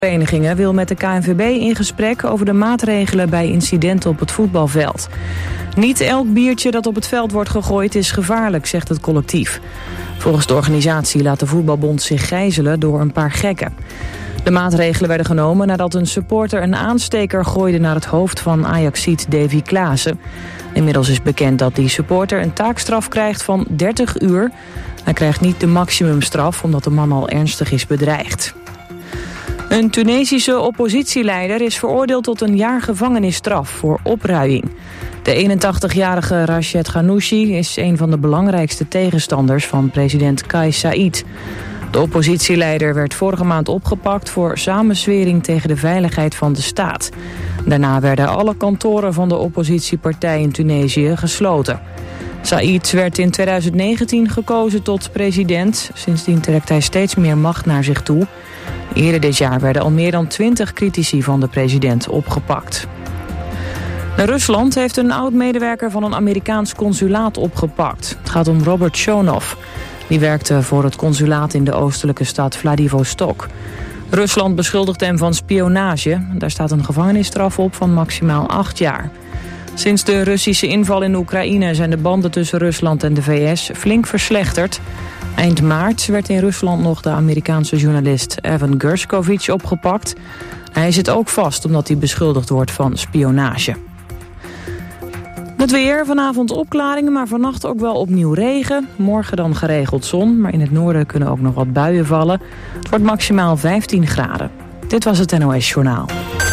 Verenigingen wil met de KNVB in gesprek over de maatregelen bij incidenten op het voetbalveld. Niet elk biertje dat op het veld wordt gegooid is gevaarlijk, zegt het collectief. Volgens de organisatie laat de voetbalbond zich gijzelen door een paar gekken. De maatregelen werden genomen nadat een supporter een aansteker gooide naar het hoofd van Ajaxiet Davy Klaassen. Inmiddels is bekend dat die supporter een taakstraf krijgt van 30 uur. Hij krijgt niet de maximumstraf omdat de man al ernstig is bedreigd. Een Tunesische oppositieleider is veroordeeld tot een jaar gevangenisstraf voor opruiing. De 81-jarige Rached Ghannouchi is een van de belangrijkste tegenstanders van president Kais Saied. De oppositieleider werd vorige maand opgepakt voor samenzwering tegen de veiligheid van de staat. Daarna werden alle kantoren van de oppositiepartij in Tunesië gesloten. Saied werd in 2019 gekozen tot president. Sindsdien trekt hij steeds meer macht naar zich toe. Eerder dit jaar werden al meer dan 20 critici van de president opgepakt. Rusland heeft een oud-medewerker van een Amerikaans consulaat opgepakt. Het gaat om Robert Shonov. Die werkte voor het consulaat in de oostelijke stad Vladivostok. Rusland beschuldigt hem van spionage. Daar staat een gevangenisstraf op van maximaal 8 jaar. Sinds de Russische inval in Oekraïne zijn de banden tussen Rusland en de VS flink verslechterd. Eind maart werd in Rusland nog de Amerikaanse journalist Evan Gershkovich opgepakt. Hij zit ook vast omdat hij beschuldigd wordt van spionage. Het weer, vanavond opklaringen, maar vannacht ook wel opnieuw regen. Morgen dan geregeld zon, maar in het noorden kunnen ook nog wat buien vallen. Het wordt maximaal 15 graden. Dit was het NOS Journaal.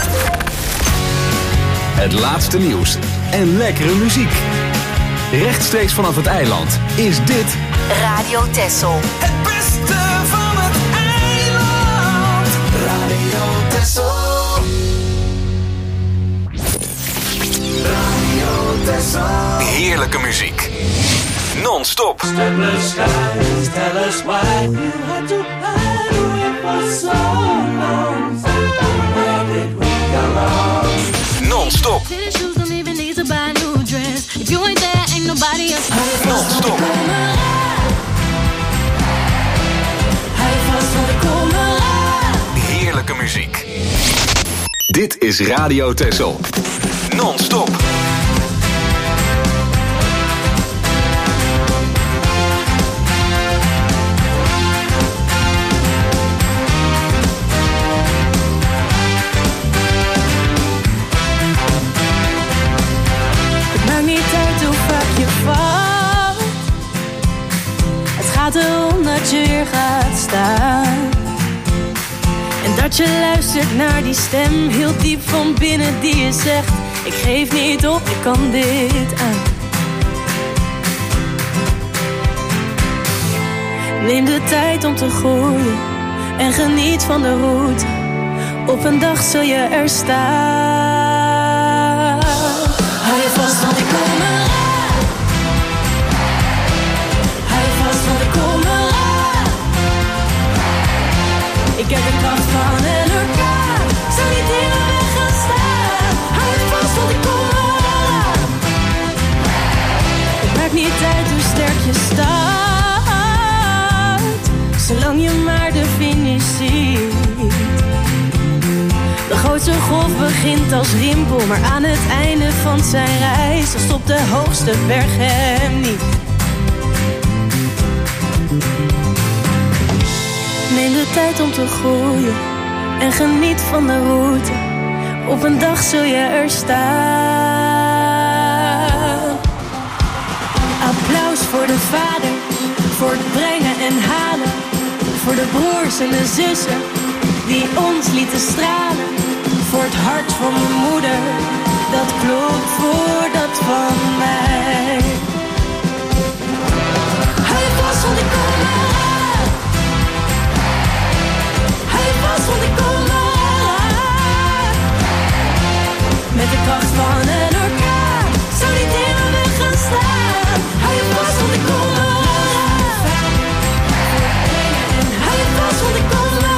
Het laatste nieuws en lekkere muziek. Rechtstreeks vanaf het eiland is dit Radio Texel. Het beste van het eiland. Radio Texel. Radio Texel. heerlijke muziek. Non-stop. Steppenless skies, tell us why you had to hide away for so long. Where did we go wrong? Non-stop. Shoes don't even need to buy a new dress. If you ain't there, ain't nobody else. Non-stop. Heerlijke muziek. Dit is Radio Texel. Non-stop. Het maakt niet uit hoe vaak je valt. Het gaat erom dat je weer gaat staan. En dat je luistert naar die stem heel diep van binnen die je zegt: ik geef niet op, ik kan dit aan. Neem de tijd om te groeien en geniet van de route. Op een dag zul je er staan. Hou je vast, want ik kom eraan. Hou je vast, want ik kom eraan. Ik heb de kracht van een orkaan. Ik zal niet in de weg gaan staan. Hou je vast, want ik kom eraan. Het maakt niet uit hoe sterk je staat, zolang je maar de finish ziet. De grootste golf begint als rimpel, maar aan het einde van zijn reis dan stopt de hoogste berg hem niet. Neem de tijd om te groeien en geniet van de route. Op een dag zul je er staan. Applaus voor de vader, voor het brengen en halen. Voor de broers en de zussen die ons lieten stralen. Voor het hart van mijn moeder, dat klopt voor dat van mij. Hou je vast, want ik kom eraan. Hou je vast, want ik kom eraan. Met de kracht van een orkaan, zal niet in mijn weg gaan staan. Hou je vast, want ik kom eraan. Hou je vast, want ik kom eraan.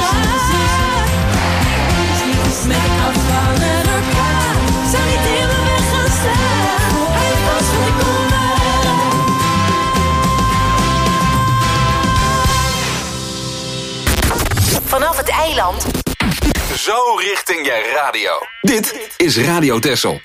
Met de kracht van een orkaan, zal niet in mijn weg gaan staan. Hou je vast, want ik kom eraan. Vanaf het eiland Zo richting je radio. Dit is Radio Texel.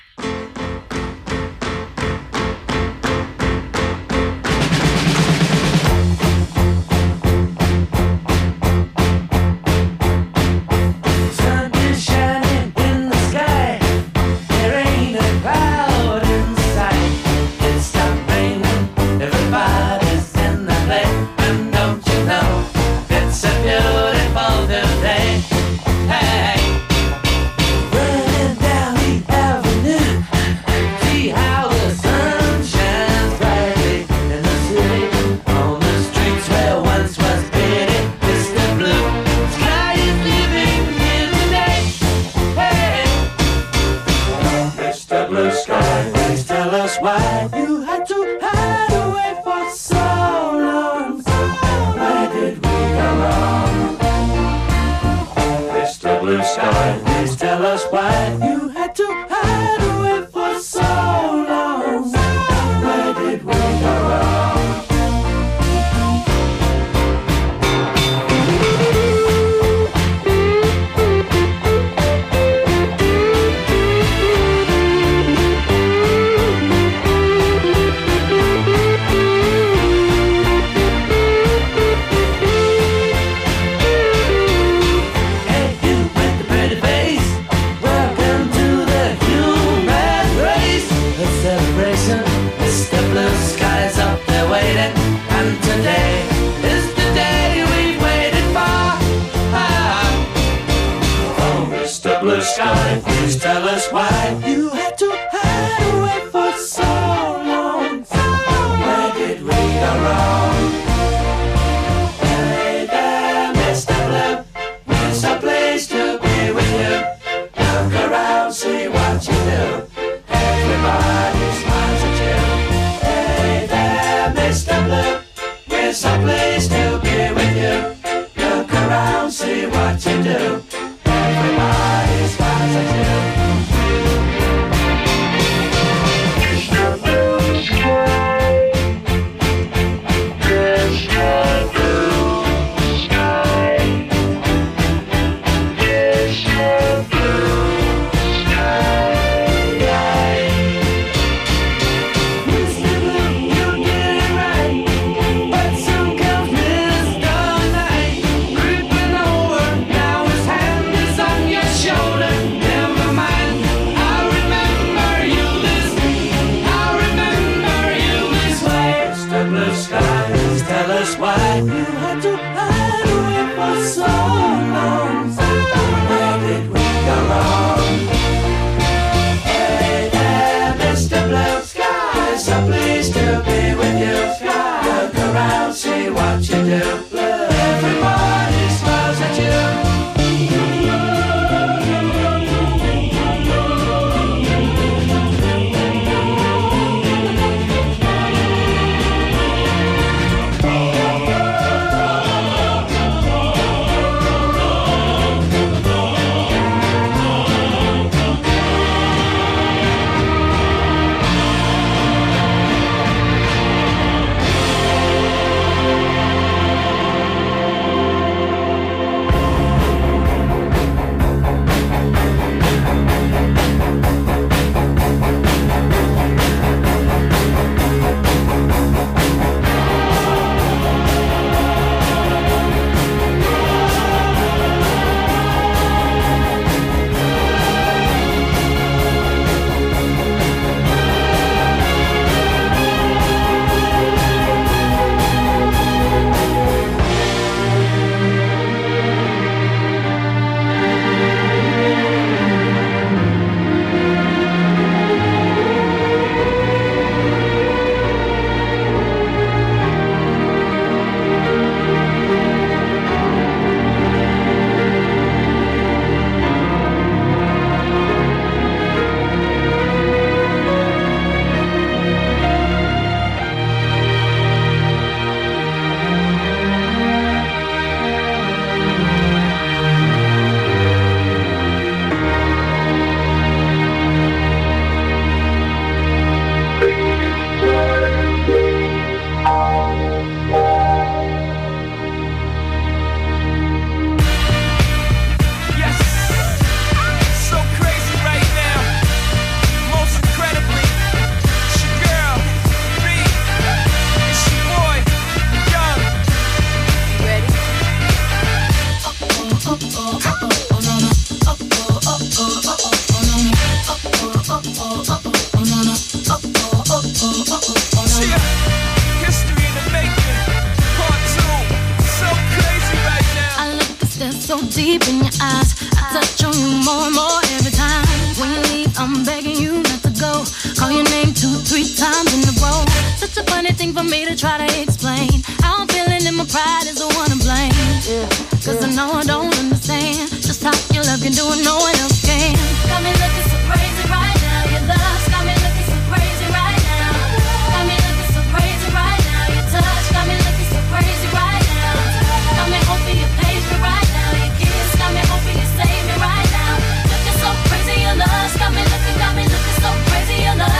love can do what no one else can. Got me looking so crazy right now. Your love's got me looking so crazy right now. Got me looking so crazy right now. Your touch got me looking so crazy right now. Got me hoping you page me right now. Your kiss got me hoping you save me right now. Looking so crazy, your love's got me looking so crazy, your love.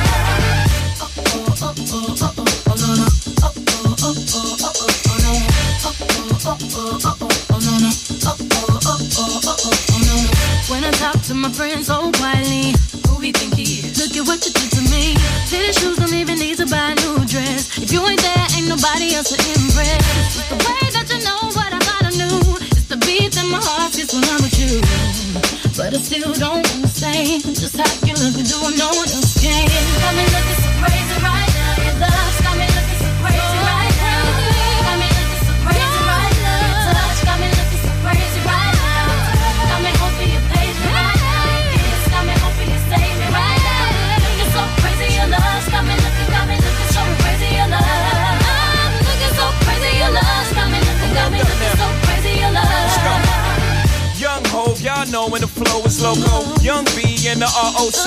When I talk to my friends so quietly, who we think he is? Look at what you did to me. Tennis shoes don't even need to buy a new dress. If you ain't there, ain't nobody else to impress. It's the way that you know what I thought I knew. It's the beat that my heart gets when I'm with you. But I still don't understand just how you look and do what no one else can. Got me looking so crazy right now. Your love's got me looking so crazy right now. Got me looking so crazy right now. Your touch got me looking so crazy right now. Got me hoping you page me right now. Your kiss got me hoping you save me right now. Looking so crazy, your love's got me looking so crazy, your love. I'm looking so crazy, your love's got me looking so crazy, your love. Young Hov, y'all know when the flow is loco. Young B and the ROC.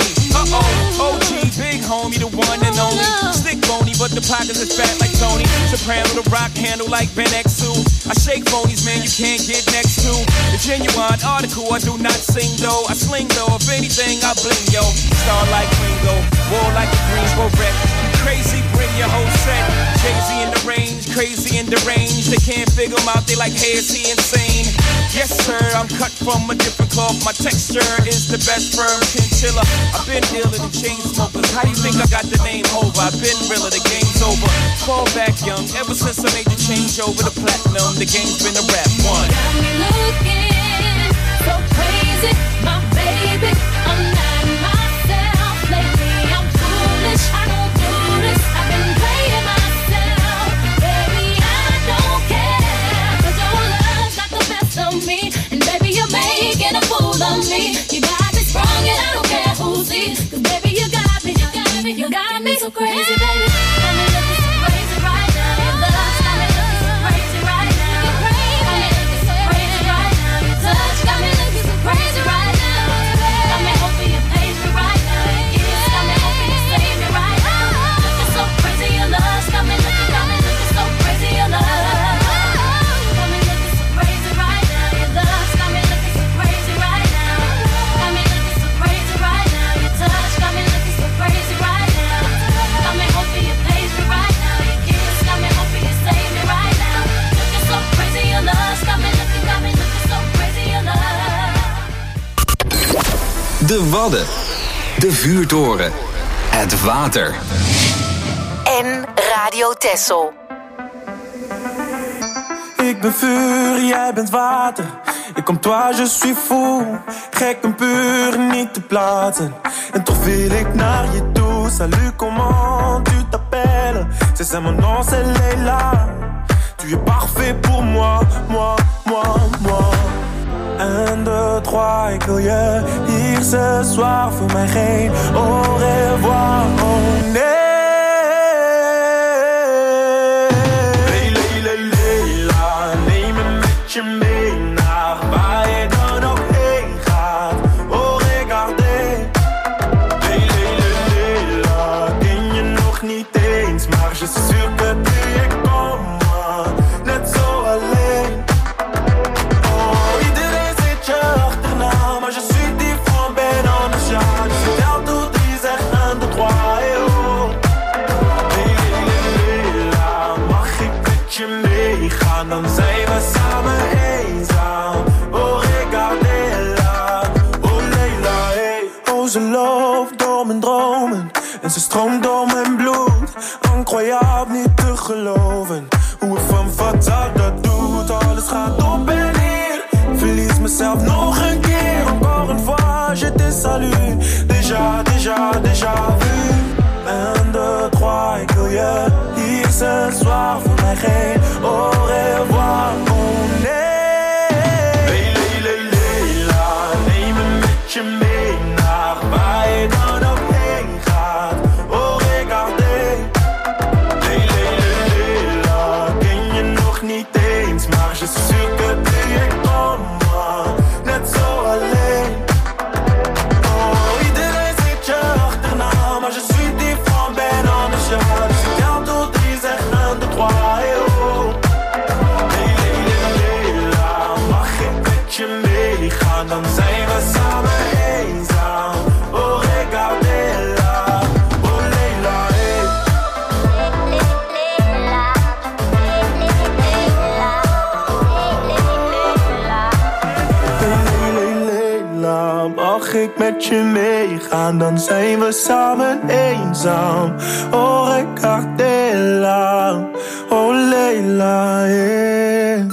OG, big homie, the one and only. Stick bony, but the pockets is fat like Tony. Soprano, the rock handle like Ben X2. I shake phonies, man, you can't get next to. The genuine article, I do not sing though. I sling though, if anything, I bling yo. Star like Ringo, war like a Greensboro wreck. Crazy, bring your whole set. Jay-Z in the range, crazy in the range. They can't figure him out, they like, hey, is he insane? Yes, sir, I'm cut from a different cloth. My texture is the best firm chinchilla. I've been dealing in chain smokers. How you think I got the name over? I've been realer, the game's over. Fall back young, ever since I made the change over to platinum. The game's been a rap one. Got me looking so crazy, my baby. I'm not myself lately. I'm foolish, I don't do this. I've been playing myself, baby. I don't care, 'cause your love's got the best of me, and baby you're making a fool of me. You got me sprung and I don't care who sees, 'cause baby you got me so crazy, baby. Got me looking so crazy right now. Your love's got me looking so crazy right now. Got me looking so crazy right now. Your touch got me looking so crazy right now. Got me hoping you page me right now. Your kiss got me hoping you save me right now. Looking so crazy, your love's got me looking so crazy, your love. Got me looking so crazy right now. Your love's got me looking so crazy right now. Got me looking so crazy right now. Your touch got me looking so crazy right now. Got me hoping you page me right now. Your kiss got me hoping you save me right now. Looking so crazy, your love's got me looking so crazy, your love. De Wadden. De Vuurtoren. Het water. En Radio Texel. Ik ben vuur, jij bent water. Ik comme toi, je suis fou. Gek en puur, niet te plaatsen. En toch wil ik naar je toe. Salut, comment tu t'appelles? C'est ça mon nom, c'est Leila. Tu es parfait pour moi, moi, moi, moi. 1, 2, 3, ik wil je hier ce soir. Voor mij geen au revoir, oh nee. Je mee naar waar je dan ook heen gaat. Oh, regardez. Leila, ken je nog niet eens. Maar je suis sûr que tu es comme moi. Net zo alleen. Oh, iedereen zit je achterna. Maar je suis différent, ben anders ja. Dus vertel toe 3, zeg 1, 2, 3, oh. Leila, mag ik met je meegaan? Dan zijn we samen. Ze loopt door mijn dromen en ze stroomt door mijn bloed. Incroyable, niet te geloven hoe een femme fatale dat doet. Alles gaat op en neer, verlies mezelf nog een keer. Encore une fois, je te salue. Déjà vu. 1, 2, 3, ik wil je hier ce soir. Voor mij geen au revoir, oh nee. Leila, neem me met je mee. Waar je dan ook heen gaat. Oh, regardez. Leila, ken je nog niet eens. Maar je suis sûr que tu es comme moi. Net zo alleen. we samen eenzaam. Oh, regarde-la, oh Leila, hey. Leila, mag ik met je meegaan? Dan zijn we samen eenzaam. Oh, regarde-la, oh Leila, hey.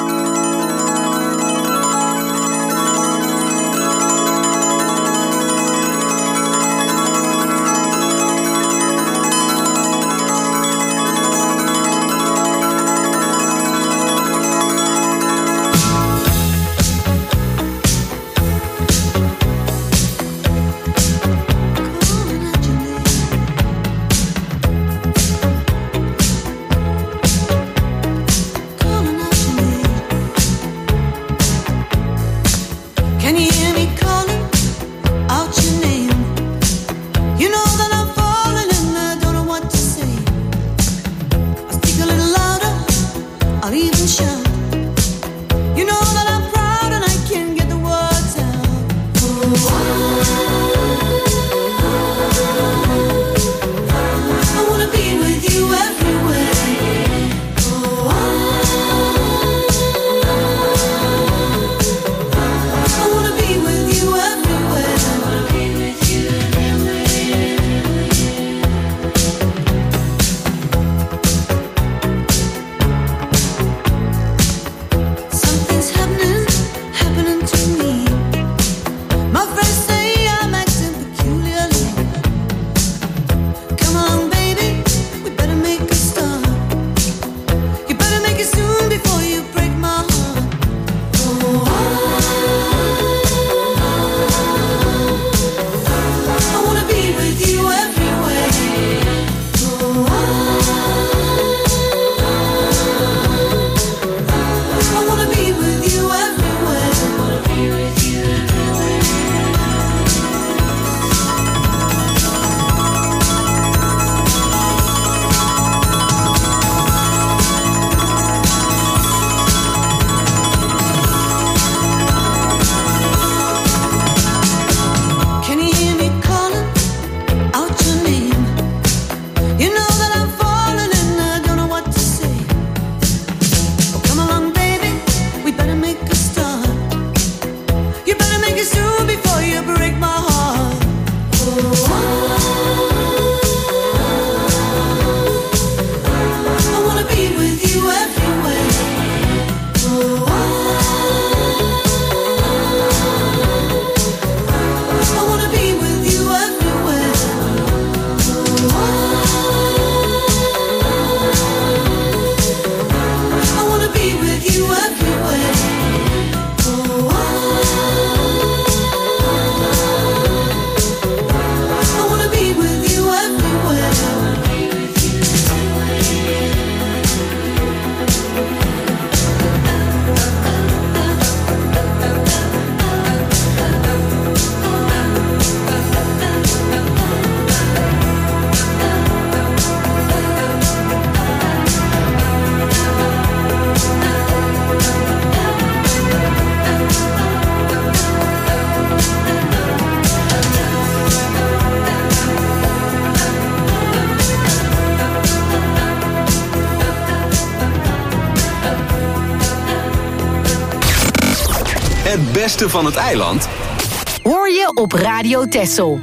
Het beste van het eiland hoor je op Radio Texel.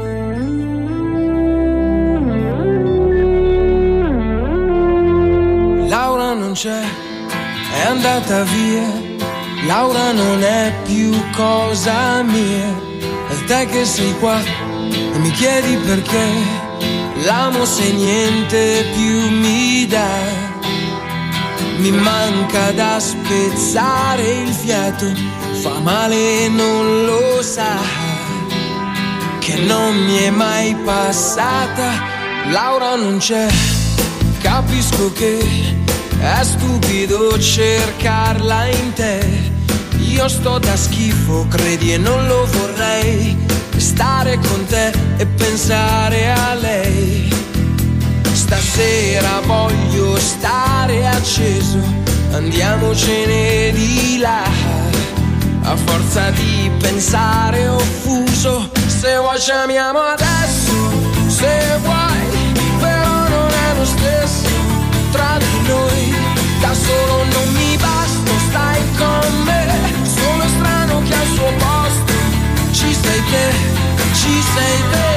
Laura non c'è, è andata via. Laura non è più cosa mia. E te che sei qua e mi chiedi perché l'amo se niente più mi dà. Mi manca da spezzare il fiato, fa male e non lo sa, che non mi è mai passata. Laura non c'è, capisco che è stupido cercarla in te. Io sto da schifo, credi e non lo vorrei, stare con te e pensare a lei. Stasera voglio stare acceso, andiamocene di là. a forza di pensare offuso. Se vuoi ci amiamo adesso, se vuoi, però non è lo stesso tra di noi. Da solo non mi basta, stai con me, sono strano che al suo posto ci sei te, ci sei te.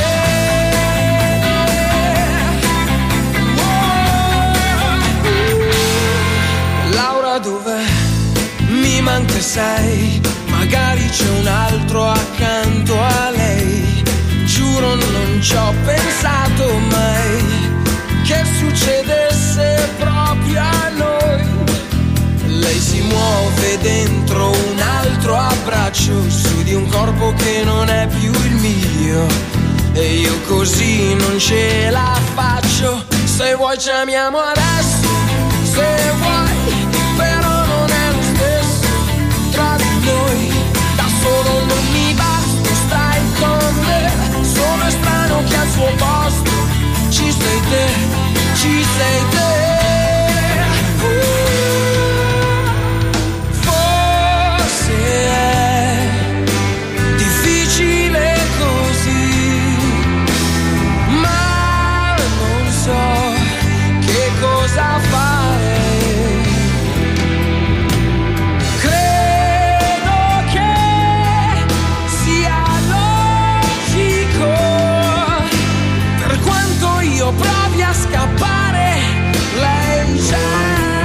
Laura dov'è? Mi manca sei, magari c'è un altro accanto a lei. Giuro non ci ho pensato mai che succedesse proprio a noi. Lei si muove dentro un altro abbraccio, su di un corpo che non è più il mio, e io così non ce la faccio. Se vuoi ci amiamo adesso, se vuoi, però non è lo stesso tra di noi. Da solo non mi basta, stai con me, sono strano che al suo posto ci sei te, ci sei te. Forse è difficile così, ma non so che cosa fare. Credo che sia logico, per quanto io provi a scappare, lei c'è.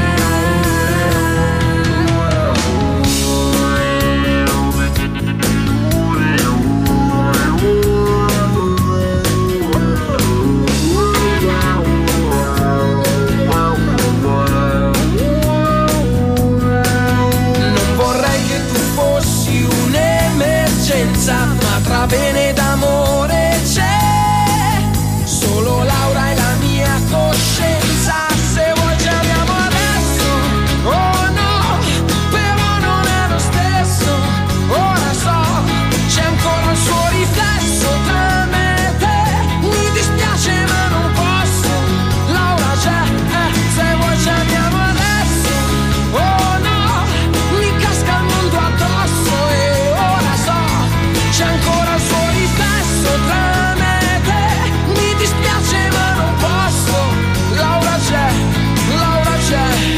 Non vorrei che tu fossi un'emergenza, ma tra bene d'amore c'è solo Laura e la mia coscienza. Se vuoi ci amiamo adesso, oh no, però non è lo stesso. Ora so, c'è ancora il suo riflesso tra me e te. Mi dispiace ma non posso, Laura c'è, se vuoi ci amiamo adesso, oh no, mi casca il mondo addosso. E ora so, c'è ancora il suo riflesso tra me e te. Mi dispiace ma non posso, Laura c'è, Laura c'è.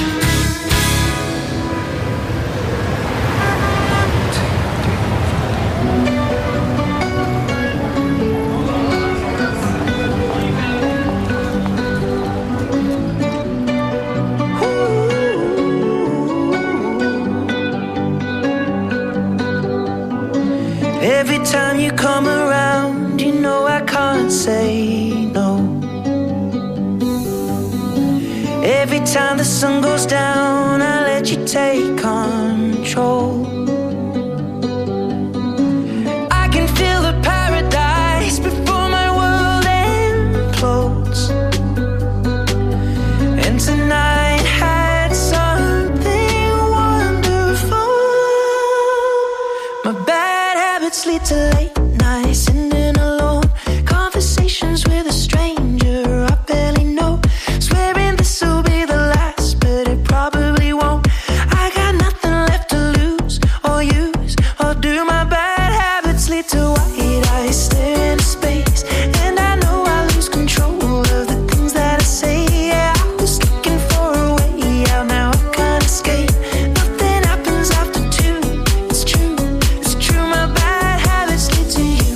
Every time you come around, you know I can't say no. Every time the sun goes down, I let you take control. I can feel the paradise before my world implodes. And tonight had something wonderful. My bad habits lead to late nights, sitting alone, conversations with a stranger I barely know, swearing this will be the last, but it probably won't. I got nothing left to lose or use, or do my bad habits lead to white eyes stare into space, and I know I lose control of the things that I say. Yeah, I was looking for a way out, now I can't escape. Nothing happens after two, it's true, it's true. My bad habits lead to you.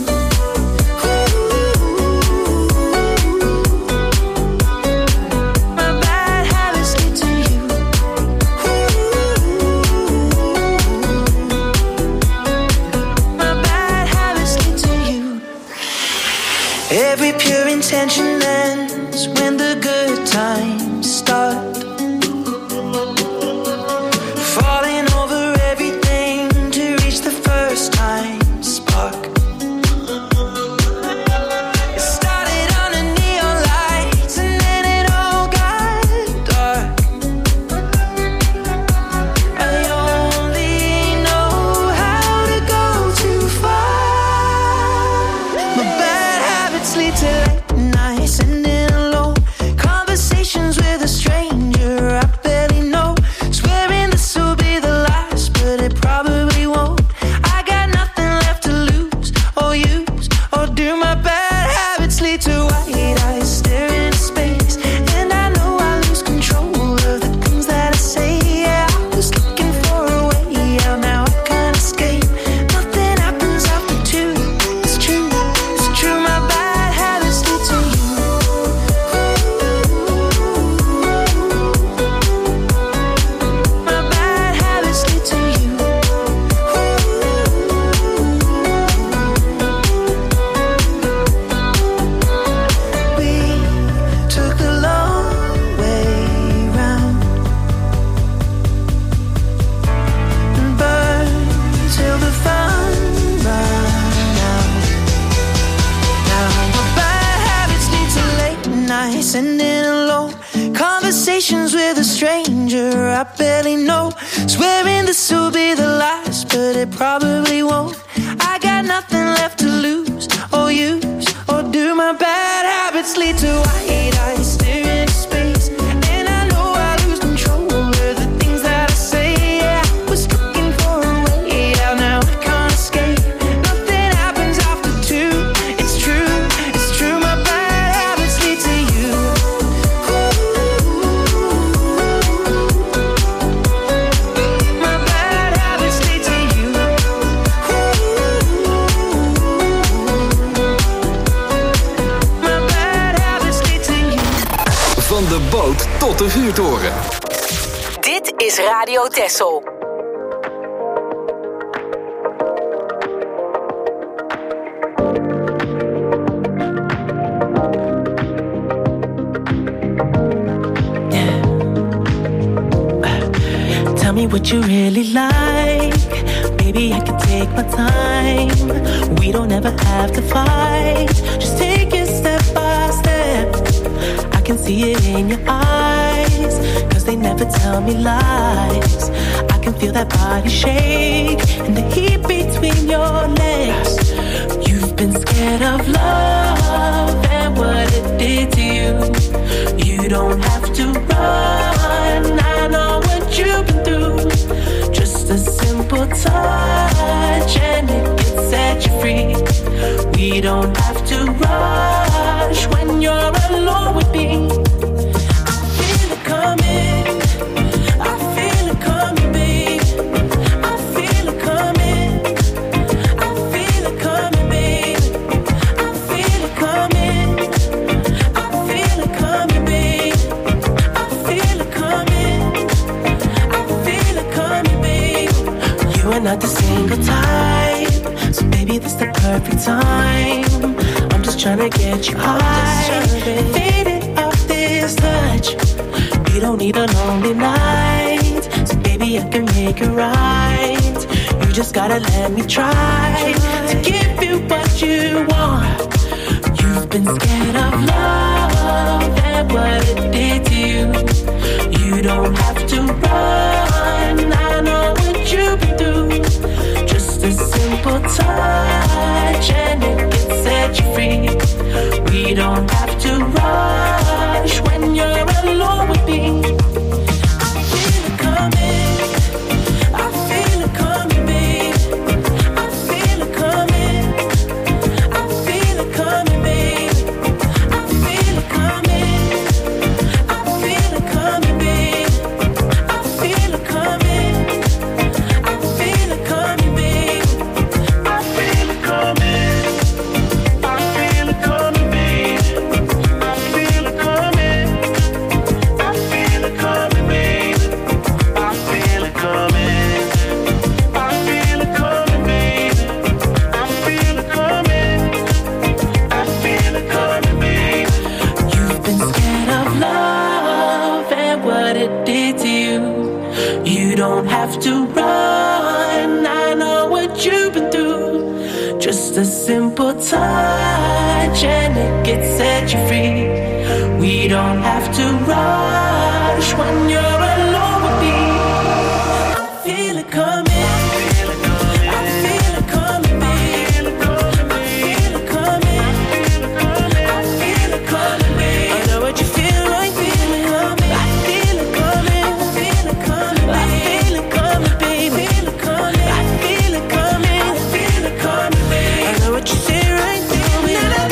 My bad habits lead to you. My bad habits lead to you. Every pure intention ends when the good times start. Falling over everything to reach the first time spark. It started under neon lights and then it all got dark. I only know how to go too far. My bad habits lead to late nights, sitting alone, conversations sending alone. Conversations with a stranger I barely know. Swearing this will be the last, but it probably won't. I got nothing left to lose or use, or do my bad habits lead to white eyes staring into space? And I know I lose control of the things that I say. Yeah, I was looking for a way out, now I can't escape. Nothing happens after two. It's true, my bad habits lead to you. My bad habits lead to you. My bad habits lead to you. Van de boot tot de vuurtoren. Dit is Radio Texel. Tell me what you really like. Maybe I can take my time. We don't ever have to fight. Just take it step by step. I can see it in your eyes, 'cause they never tell me lies. I can feel that body shake and the heat between your legs. You've been scared of love and what it did to you. You don't have to run, I know what you've been through. Just a simple touch and it can set you free. We don't have to rush when you're alone with me. I feel it coming, I feel it coming, babe. I feel it coming, I feel it coming, babe. I feel it coming, I feel it coming, babe. I feel it coming, I feel it coming, babe. You are not the single type, so baby this the perfect time. I'm just tryna get you high, faded off this touch. You don't need a lonely night, so baby I can make it right. You just gotta let me try to give you what you want. You've been scared of love and what it did to you. You don't have to run, I know what you've been through. Just a simple touch and it can set you free. We don't have to rush when you're alone with me. I feel it coming, I feel it coming, babe. I feel it coming, I feel it coming, babe. I feel it coming, I feel it coming, babe. I feel it coming, I feel it coming, babe. I feel it coming, I feel it coming, babe. I feel it coming, I feel it coming, babe. I feel it coming, I feel it coming, babe. I feel it coming, I feel it coming, babe. You've been scared of love and what it did to you. You don't have to run, I know what you've been through. Just a simple touch and it can set you free. We don't have to rush when you're alone with me. I feel it coming, I feel it coming, babe. I feel it coming, I feel it coming, babe. I know what you feel like, feel it coming. I feel it coming, I feel it coming, I feel it coming, babe. I feel it coming, I feel it coming, I feel it coming, babe. I know what you say right through me. I feel it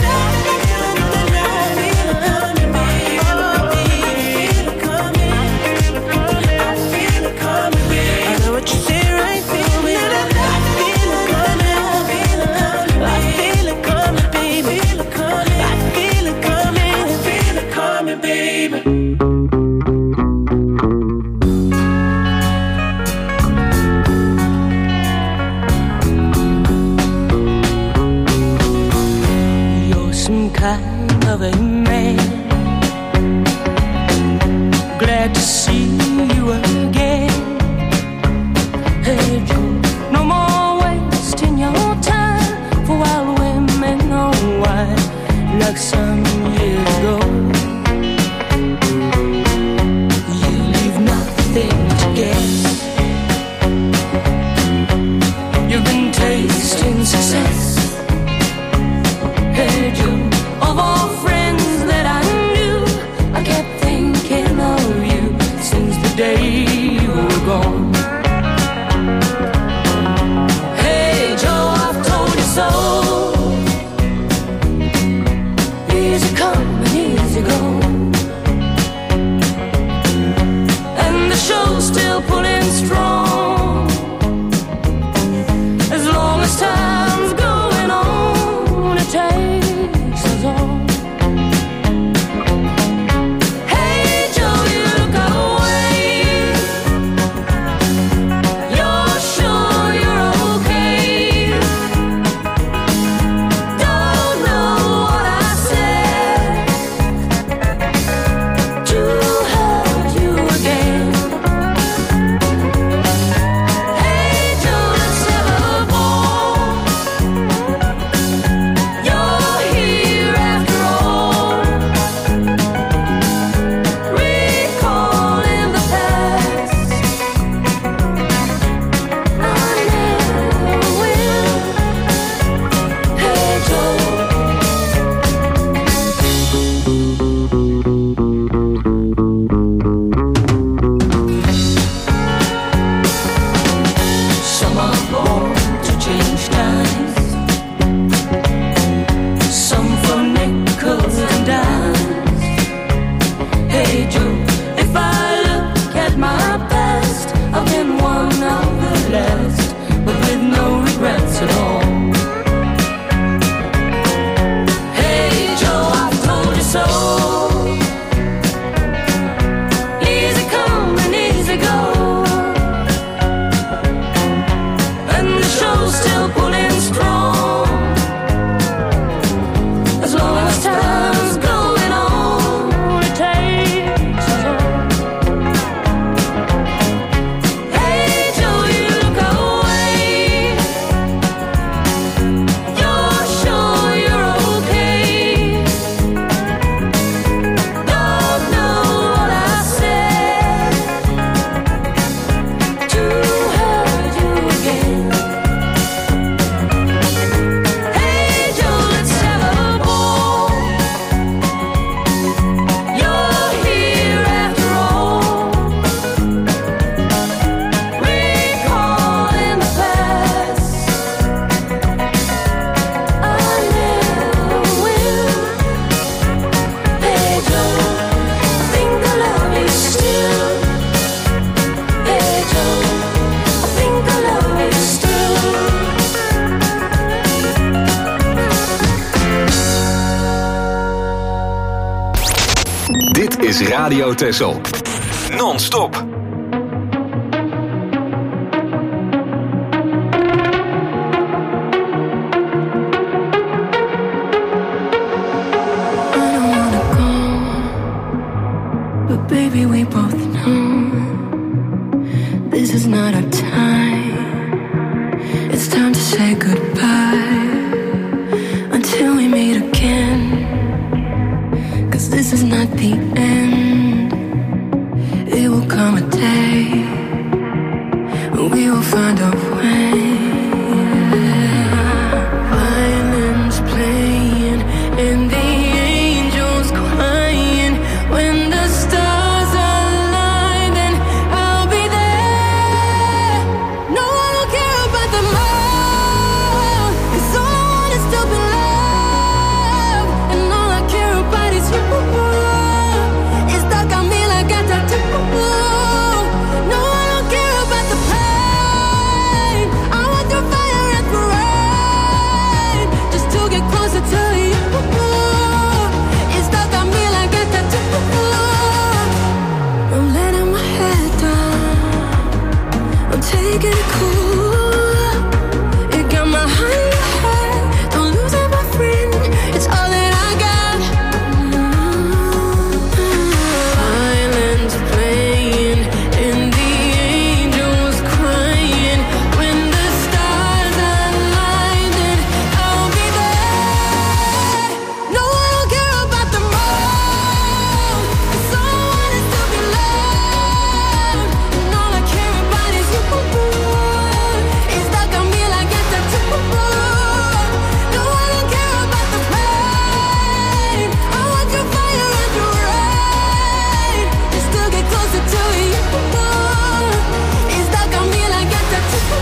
coming, babe. I feel it coming, I feel it coming, babe. I know what you say right through me. I feel it coming, I feel it coming, I feel it coming, babe. I feel it coming, I feel it coming, I feel it coming, baby. You're some kind of a man. Glad to see you again. Hey, Joe, no more wasting your time for wild women on wine like some years ago. is Radio Texel. Non-stop. Baby, we both know this is not our time. It's time to say goodbye until we meet again. 'Cause this is not the end. It will come a day when we will find a way. Violins playing and the angels crying when the stars align, then I'll be there. No, I don't care about the love, 'cause all I want is to be loved, and all I care about is you. It's stuck on me like a tattoo. No, I don't care about the pain. I want the fire and the rain, just to get closer to you. It's stuck on me like a tattoo. I'm letting my head down, I'm taking it cool. It got my heart in your head, don't lose it, my friend. It's all that I got. Violins playing and the angels crying when the stars align, then I'll be there. No, I don't care about the road, 'cause all I want is to be loved, and all I care about is you. It's stuck on me like a tattoo. No, I don't care about the pain. I want your fire and your rain, just to get closer to you. It's stuck on me like a tattoo.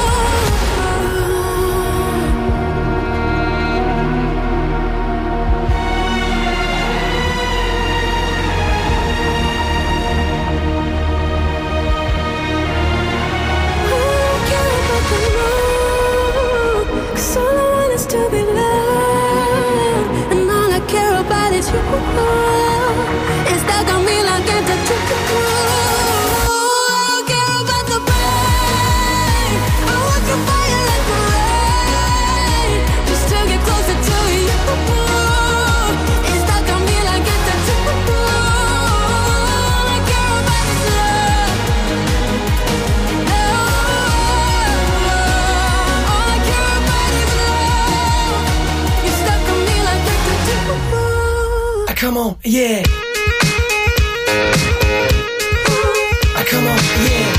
Cause all I want is to be loved, and all I care about is you. It's stuck on me like a tattoo. I don't care about the pain. I want your fire and the rain, just to get closer to you. It's stuck on me like a tattoo. All I care about is love. All I care about is love. You're stuck on me like a tattoo. Come on, yeah. Come on, yeah.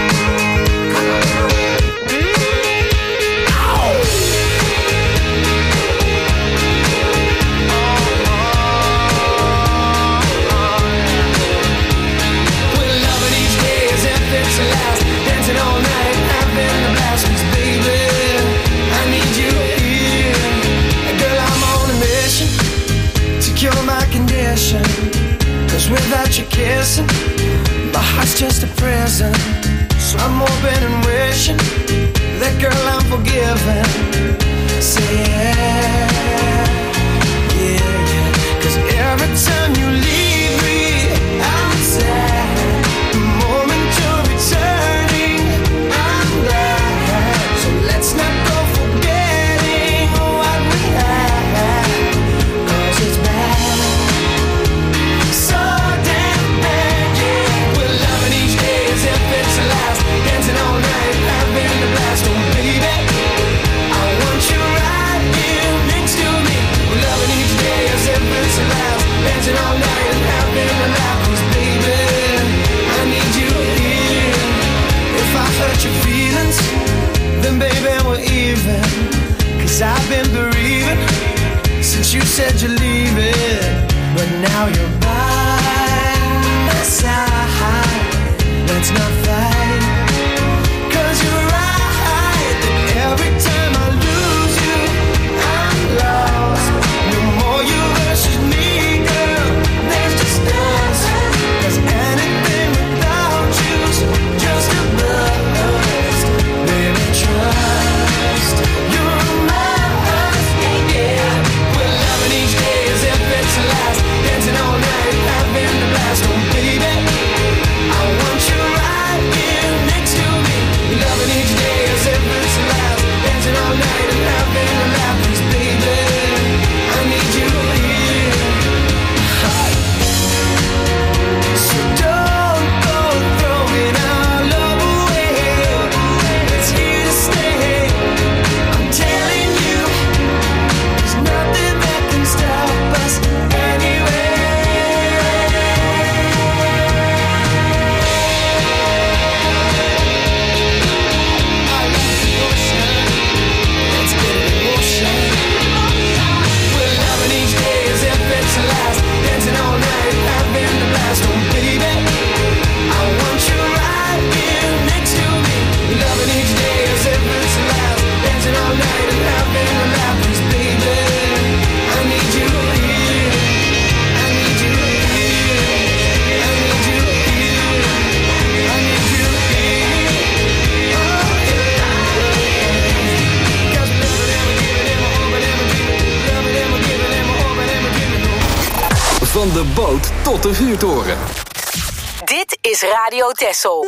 We're loving each day as if it's the last, dancing all night, having a blast. 'Cause baby, I need you here. Girl, I'm on a mission to cure my condition. 'Cause without you kissing, my heart's just a prison. So I'm hoping and wishing that, girl, I'm forgiven. Say yeah, yeah, yeah. 'Cause every time you leave me, I'm sad. The moment you're returning, I'm glad. So let's not go forgetting what we had, 'cause it's bad, so damn bad, yeah. We're loving each day as if it's the last, dancing all night, having a blast. Oh baby, I want you right here next to me. We're loving each day as if it's the last, dancing all night and having a laugh. 'Cause baby, I need you here. If I hurt your feelings, then baby we're even. 'Cause I've been bereaving since you said you're leaving, but now you're by my side. Let's not fight, 'cause you're right that every time I lose you, I'm lost. No more you versus me, girl, there's just us. 'Cause anything without you's just a bust. Baby, trust, you're mine, yeah. We're loving each day as if it's the last, dancing all night, having the Van de boot tot de vuurtoren. Dit is Radio Texel.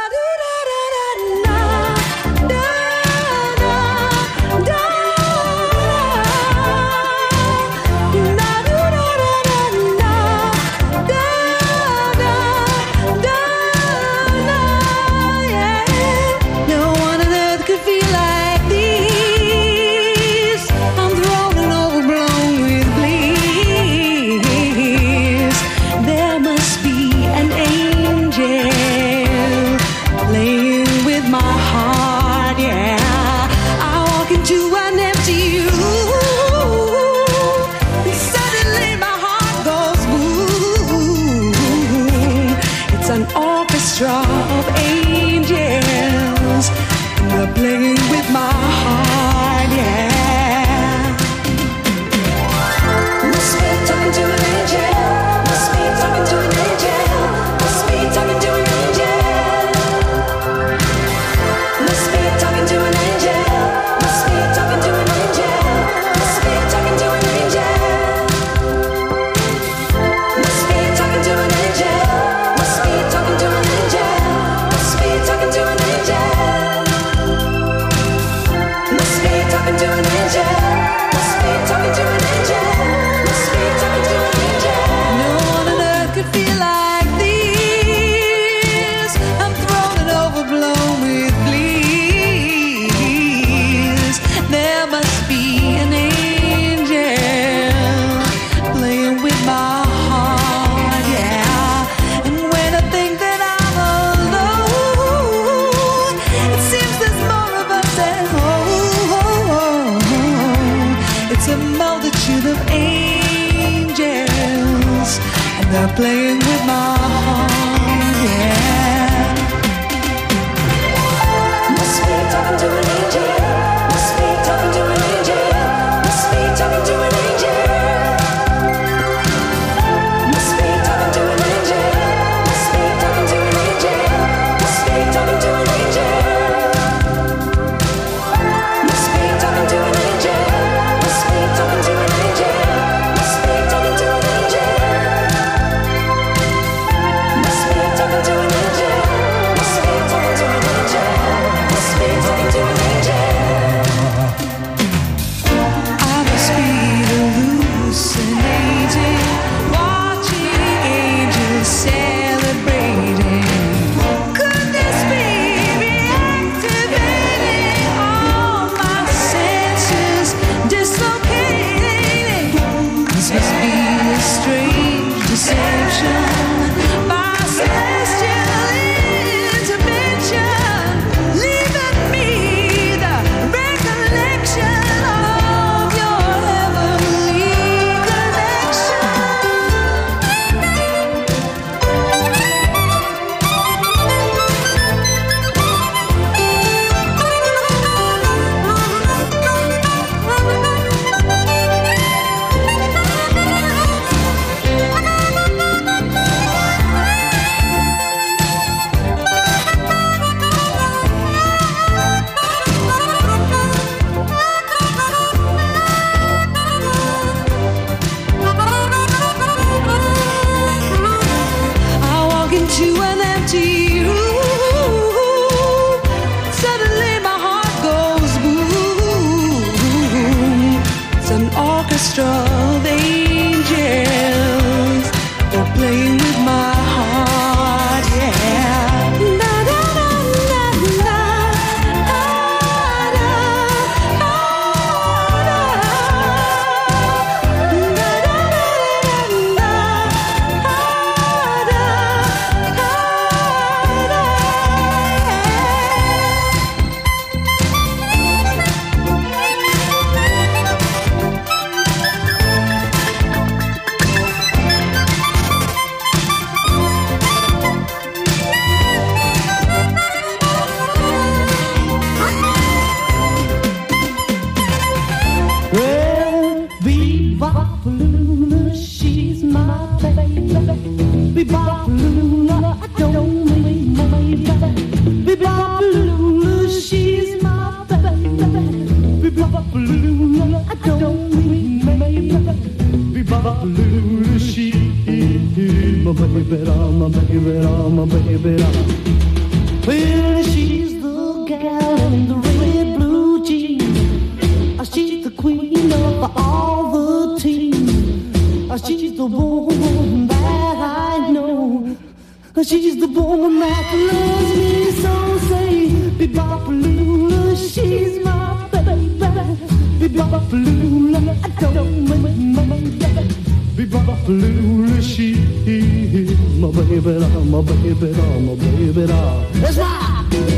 Playing with my heart, yeah. Must be talking to an angel. Must be talking to an angel. Must be talking to an angel. Must be talking to an angel. Must be talking to an angel. Must be talking to an angel. Must be talking to an angel. Must be talking to an angel. Must be talking to an angel. She my baby doll, my baby doll, my baby doll. Well, she's the gal in the red blue jeans. She's the queen of all the teams. She's the woman that I know. She's the woman that loves me so. Say, Bebopalula, she's my baby. Bebopalula, I don't make money. Bebopalula, she's my baby doll, my baby doll, my baby doll. That's right.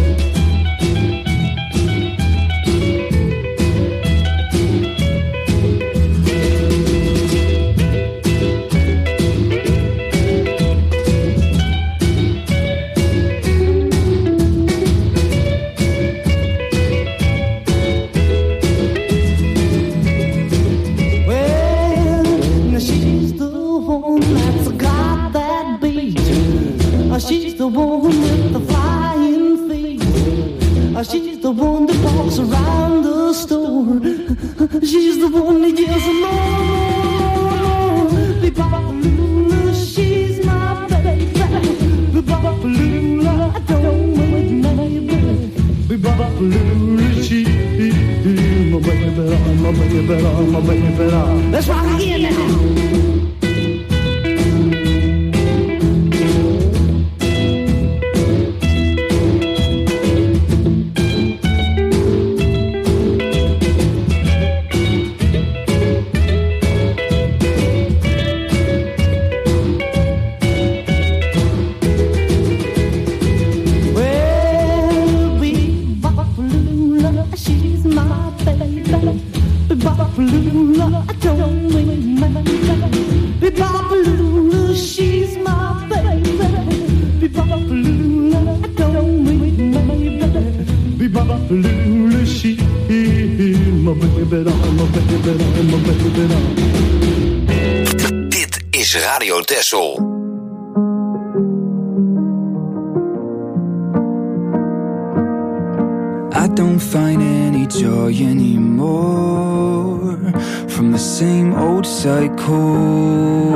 She's the one with the flying feet. She's the one that walks around the store. She's the one that yells more. Bebopalula, she's my baby. Bebopalula, I don't make money. Bebopalula, she's my baby, my baby, my baby. Let's rock again now. Dit is Radio Texel. I don't find any joy anymore from the same old cycle.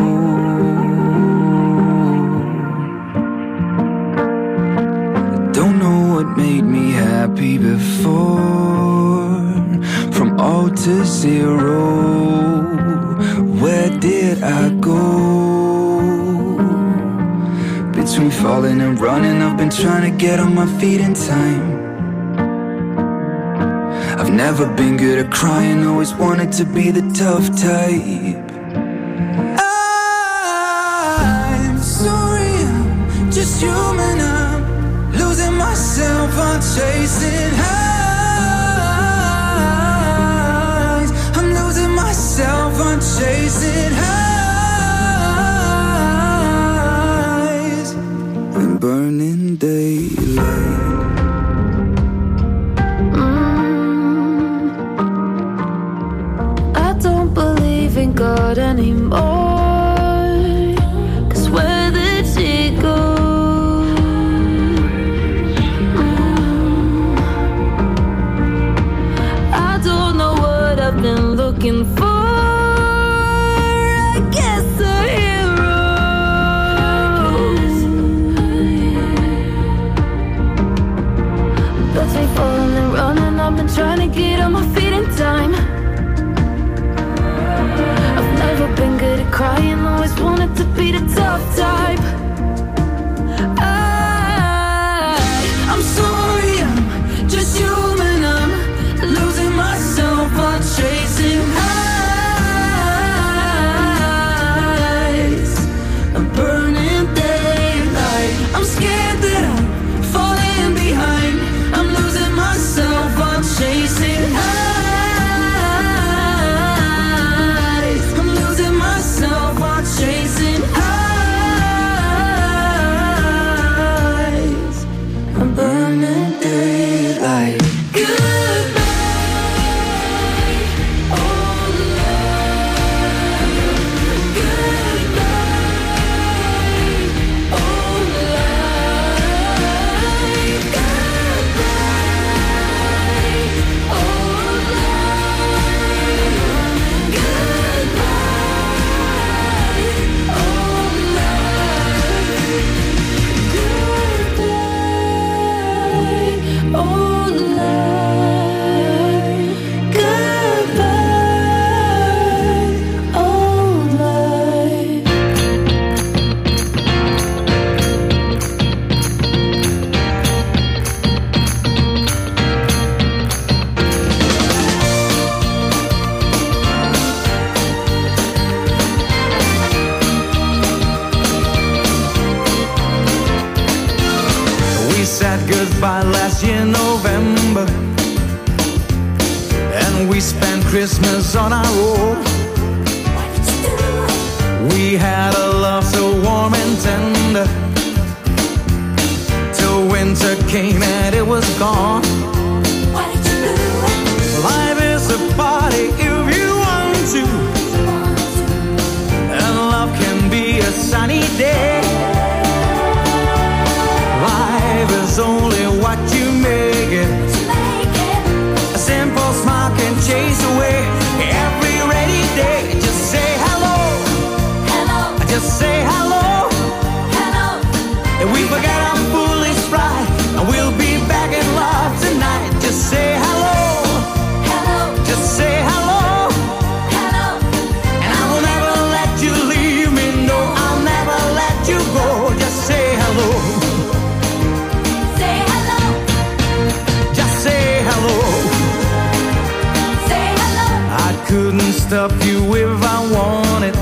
I don't know what made me happy before. From all to zero, where did I go? Between falling and running, I've been trying to get on my feet in time. I've never been good at crying, always wanted to be the tough type. I'm sorry, I'm just human, I'm losing myself, I'm chasing highs. I'm losing myself, I'm chasing highs. In burning daylight. In God anymore, 'cause where did she go? I don't know what I've been looking for. I guess a hero. But we falling and running, I've been trying to get on my feet in time. Never been good at crying, always wanted to be the tough type. I'm sorry, I'm just human, I'm losing myself, I'm chasing high. by last year November, and we spent Christmas on our own. We had a love so warm and tender, till winter came and it was gone. What did you do? Life is a party if you want to, and love can be a sunny day. Life is only what you make it. A simple smile can chase away every rainy day. Just say hello. Just say hello. Hello. And we forget our foolish pride, and we'll be back in love tonight. Just say hello. Hello. Just say hello. Hello. And I will never let you leave me. No, I'll never let you go. Just say hello. Say hello. Just say hello. Say hello. I couldn't stop you if I wanted.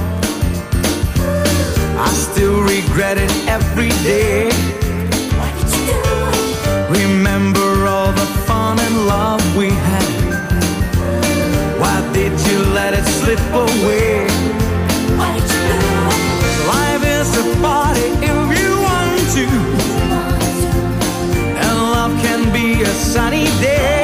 I still regret it every day. What did you do? Remember all the fun and love we had. Why did you let it slip away? What did you do? Life is a party if you want to, and love can be a sunny day.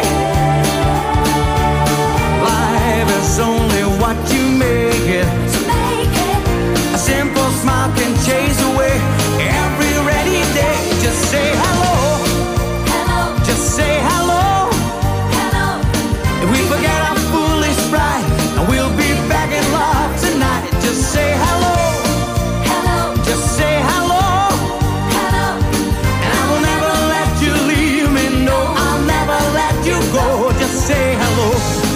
Life is only what you make it. A simple smile can chase away every rainy day. Just say hello. Hello. Just say hello. Hello. If we forget our foolish pride, and we'll be back in love tonight. Just say hello. Hello. Just say hello. Hello. And I will never let you leave me. No, I'll never let you go. Just say hello.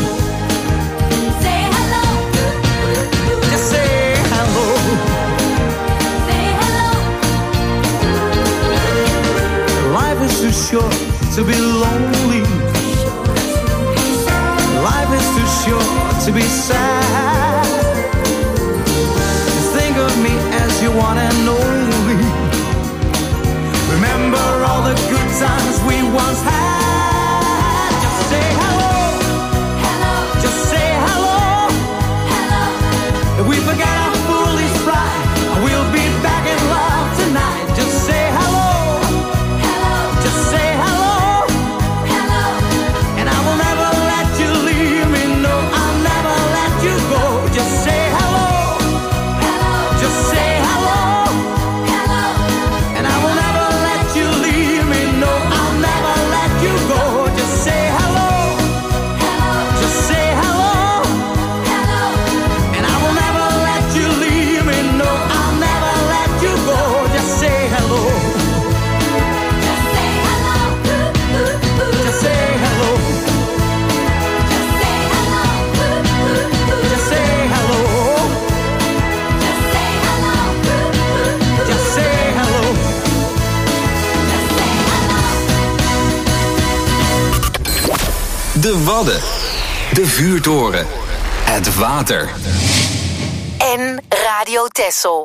Say hello. Just say hello. Life is too short to be lonely. Life is too short to be sad. Think of me as you want and only. Remember all the good times we once had. Just say hello. Hello. Just say hello. Hello. If we forget our foolish pride, and we'll be back in love tonight. Just say hello. Just say hello. Hello. And I will never let you leave me. No, I'll never let you go. Just say hello. Hello. Just say hello. Hello. And I will never let you leave me. No, I'll never let you go. Just say hello. Hello. Just say hello. Hello. And I will never let you leave me. No, I'll never let you go. Just say hello. Just say hello. Just say hello. Just say hello. De Wadden. De vuurtoren. Het water. En Radio Texel.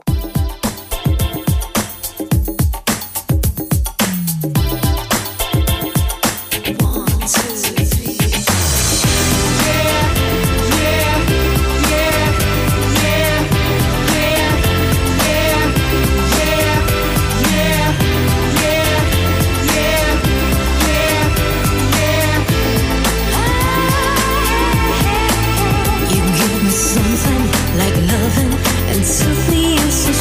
Something like loving and took me in so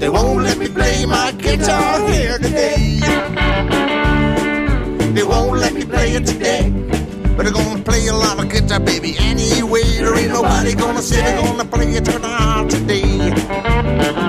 They won't let me play my guitar here today. They won't let me play it today. But they're gonna play a lot of guitar, baby, anyway. There ain't nobody gonna say they're gonna play it tonight today.